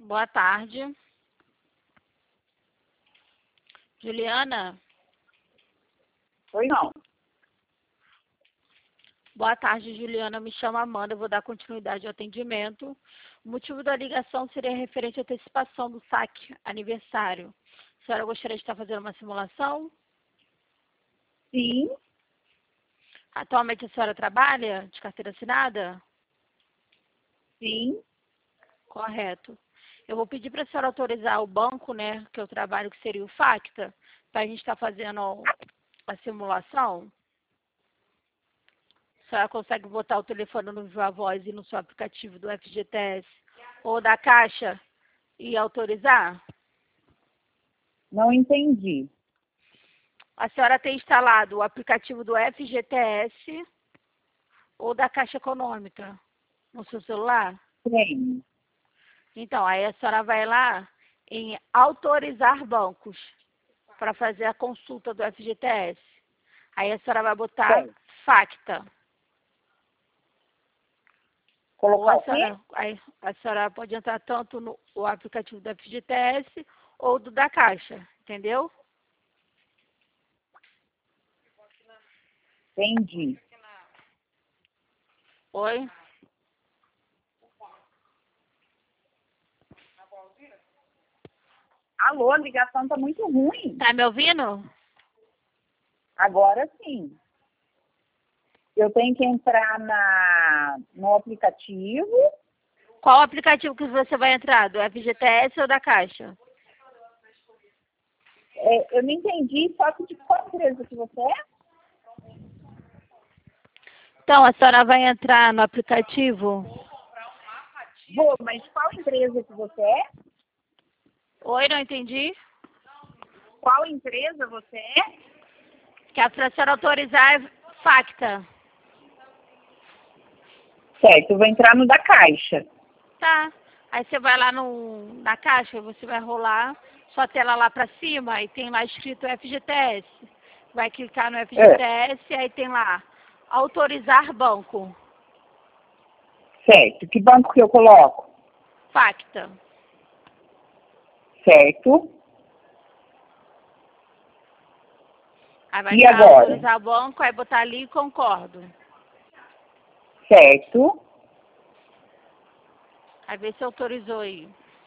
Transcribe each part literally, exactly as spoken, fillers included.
Boa tarde. Juliana? Oi, não. Boa tarde, Juliana. Me chamo Amanda, eu vou dar continuidade ao atendimento. O motivo da ligação seria referente à antecipação do saque aniversário. A senhora gostaria de estar fazendo uma simulação? Sim, Atualmente a senhora trabalha de carteira assinada? sim. Correto. Eu vou pedir para a senhora autorizar o banco, né, que eu trabalho, que seria o Facta, para a gente estar fazendo a simulação. A senhora consegue botar o telefone no Viva Voz e no seu aplicativo do F G T S ou da Caixa e autorizar? Não entendi. A senhora tem instalado o aplicativo do F G T S ou da Caixa Econômica no seu celular? Tem. Então, aí a senhora vai lá em autorizar bancos para fazer a consulta do F G T S. Aí a senhora vai botar Tem. Facta. Ou Colocar a o quê? senhora, aí a senhora pode entrar tanto no o aplicativo do F G T S ou do da Caixa, entendeu? Entendi. Oi? Alô, a ligação tá muito ruim. Tá me ouvindo? Agora sim. Eu tenho que entrar na, no aplicativo. Qual aplicativo que você vai entrar? Do F G T S ou da Caixa? É, eu não entendi só que de qual empresa que você é? Então, a senhora vai entrar no aplicativo. Vou, mas qual empresa que você é? Oi, não entendi. Qual empresa você é? Que a senhora autorizar é Facta. Certo, eu vou entrar no da Caixa. Tá. Aí você vai lá no, na Caixa, você vai rolar sua tela lá para cima e tem lá escrito F G T S. Vai clicar no F G T S, aí tem lá autorizar banco. Certo. Que banco que eu coloco? Facta. Certo. Aí vai E estar agora? autorizar banco, aí botar ali concordo. Certo. Aí vê se autorizou aí.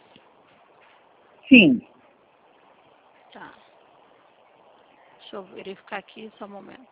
Sim. Tá. Deixa eu verificar aqui só um momento.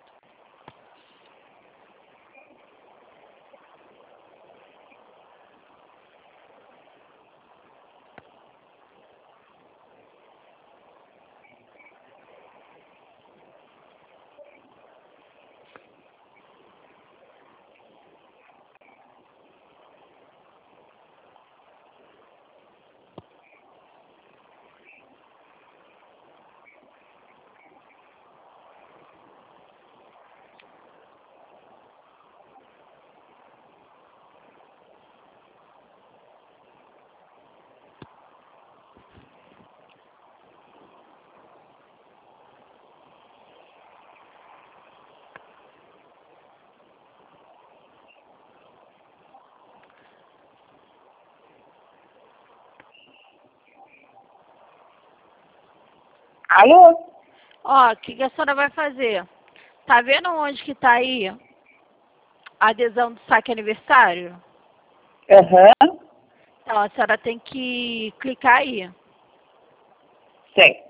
Alô? Ó, o que, que a senhora vai fazer? Tá vendo onde que tá aí a adesão do saque aniversário? Aham. Então, a senhora tem que clicar aí. Certo.